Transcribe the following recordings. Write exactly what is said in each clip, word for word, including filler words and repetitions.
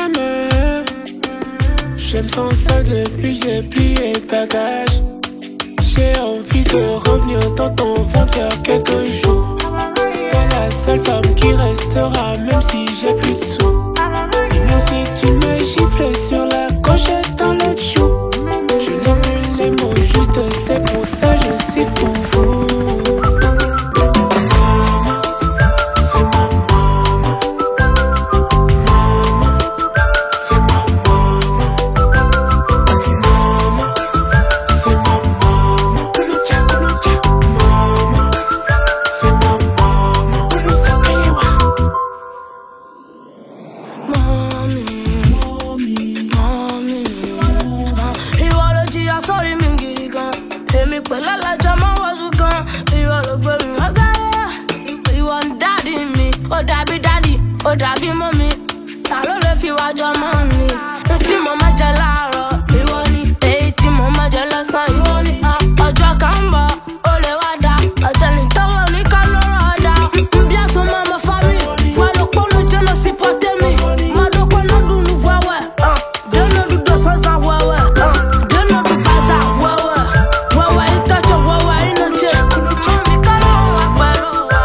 t'aimer. J'aime sans ça depuis j'ai plié bagage. J'ai envie de revenir dans ton ventre faire quelques jours. T'es la seule femme qui restera même si j'ai plus de sous. Et même si tu me gifles sur la gauche et dans l'autre chou, je n'ai plus les mots juste, c'est pour ça je suis pour vous. Ó dàbí daddy, ó dàbí mommy. Ta ló lè fi wá jọ mọ́ mi? N tí mo máa jẹ láàárọ̀, ìwọ ni. Èyí tí mo máa jẹ lọ́sàn-án, ìwọ ni. Ọjọ́ kan ń bọ̀, ó lè wá dá. Ọ̀tẹ̀ ní tọ́wọ́ ní ká ló rán ọ̀dà. Bí àsùn máa mọ fámi, wà ló pọ́nú jẹ́nà sí pọ́tẹ́mì. Máa dókòó náà dùn ní wẹ́wẹ́. Dénú dúdú sọ́sà wẹ́wẹ́. Dénú dúdú bàtà wẹ́wẹ́. Wẹ́wẹ́ ìtọ́jú wẹ́wẹ́ ìnàjẹ́. Mi ká lọ́wọ́ wá pẹ̀lú wa.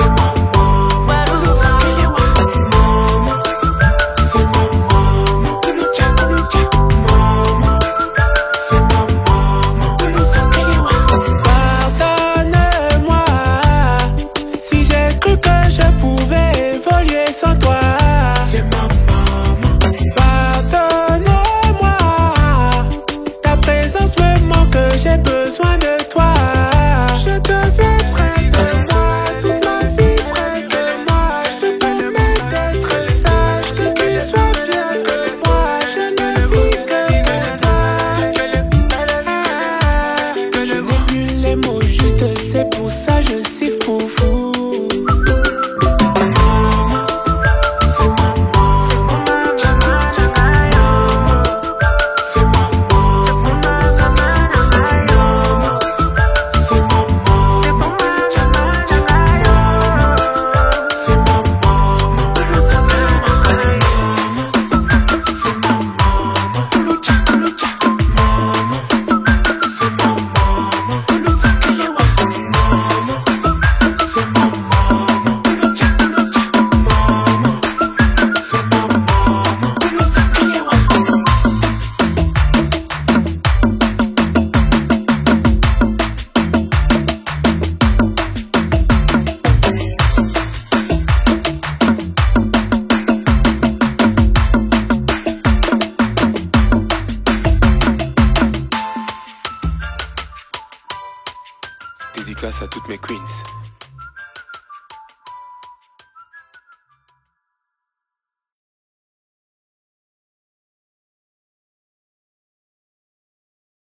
Sans toi, c'est ma maman. Pardonne-moi, ta présence me manque, j'ai besoin de toi. Je te veux près de moi, toute ma vie près de moi. Je te promets d'être sage, que tu sois fier de moi. Je ne vis que pour toi. Je n'ai plus les mots juste, c'est pour ça je suis pour vous. Dédicace à toutes mes queens.